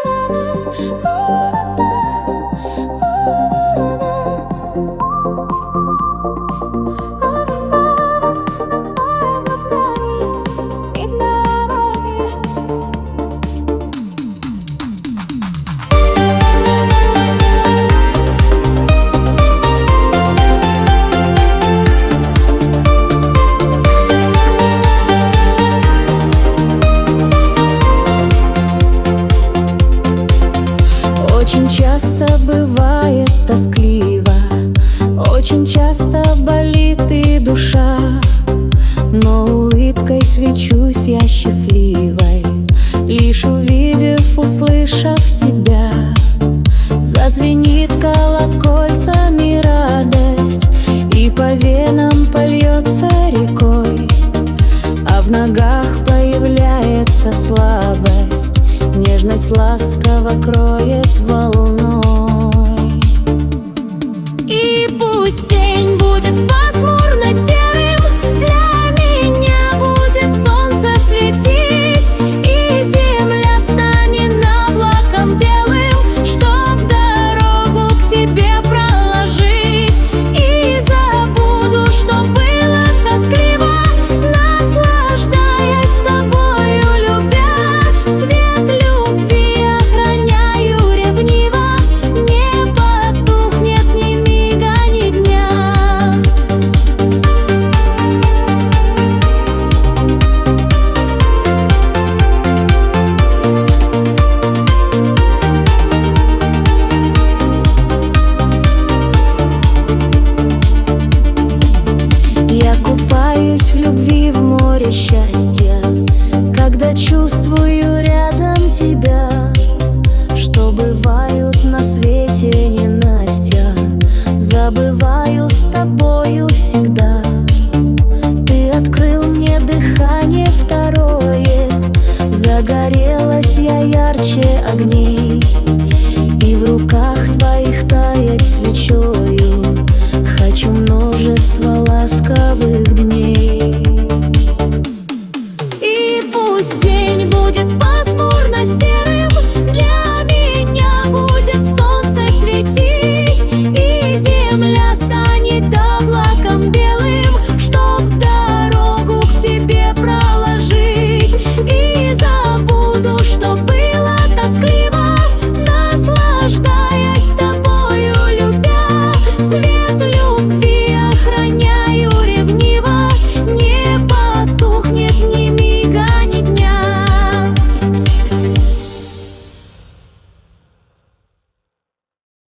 Очень часто бывает тоскливо, очень часто болит и душа, но улыбкой свечусь я счастливой, лишь увидев, услышав тебя. Зазвенит колокольцами радость, и по венам польется рекой, а в ногах появляется слабость, нежность ласково кроет волной. И пусть день будет пасмурно серым, для меня будет солнце светить, и земля станет облаком белым, чтоб дорогу к тебе проложить. И забуду, что было тоскливо, наслаждаясь тобою, любя. Свет любви охраняю ревниво, не потухнет ни мига, ни дня. Я купаюсь в любви, в море счастья, когда чувствую рядом тебя. Что бывают на свете ненастья, забываю с тобою всегда. Ты открыл мне дыхание второе, загорелась я ярче огней, и в руках твоих таять свечой.